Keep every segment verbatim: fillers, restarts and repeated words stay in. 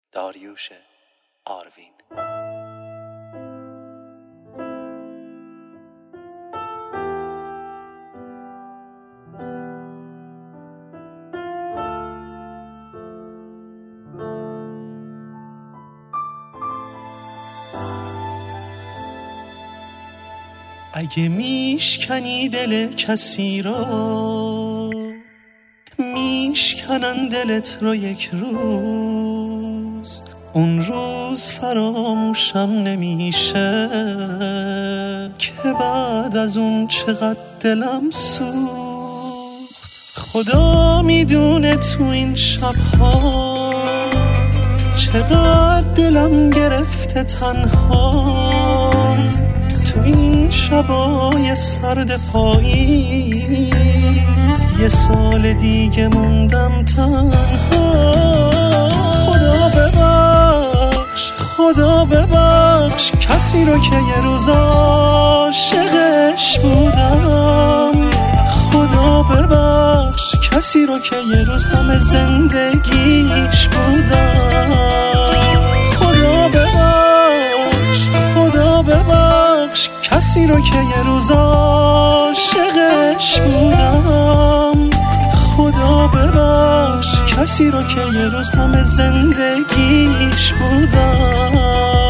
داریوش آروین. اگه میشکنی دل کسی رو، میشکنن دلت رو یک روز، اون روز فراموشم نمیشه که بعد از اون چقدر دلم سوخت. خدا میدونه تو این شبها چقدر دلم گرفته تنها، تو این شبای سرد پاییز یه سال دیگه موندم تنها. خدا ببخش خدا ببخش کسی رو که یه روز عاشقش بودم. خدا ببخش کسی رو که یه روز همه زندگیش بودم. خدا ببخش خدا ببخش کسی رو که یه روز عاشقش بودم. خدا ببخش کسی رو که یه روز همه زندگیش بودم.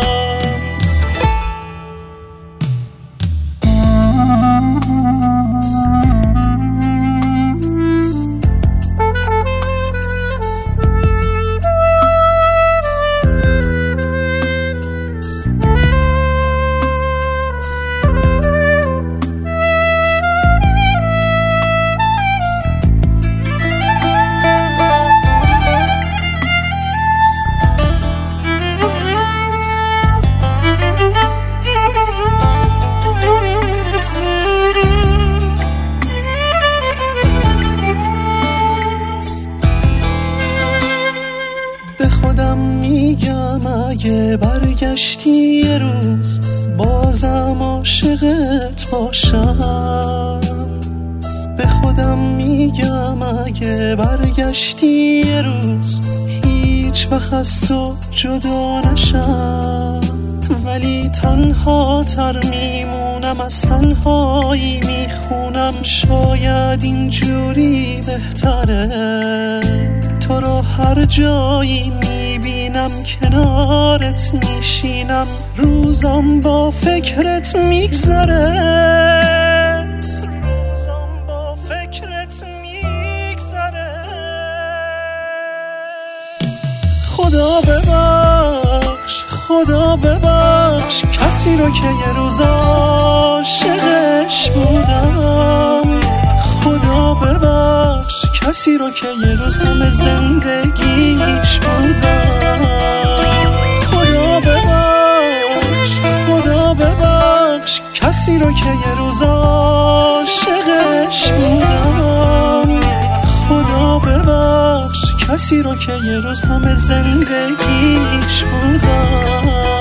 میگم اگه برگشتی یه روز بازم عاشقت باشم. به خودم میگم اگه برگشتی یه روز هیچ وقت از تو جدا نشم. ولی تنها تر میمونم، از تنهایی میخونم، شاید اینجوری بهتره. تو رو هر جایی میبینم کنارت میشینم، روزم با فکرت میگذره. روزم با فکرت میگذره. خدا ببخش خدا ببخش کسی رو که یه روز عاشقش بودم. خدا ببخش کسی رو که یه روز همه زندگیش بودم. خدا ببخش خدا ببخش کسی رو که یه روز عاشقش بودم. خدا ببخش کسی رو که یه روز همه زندگیش بودم.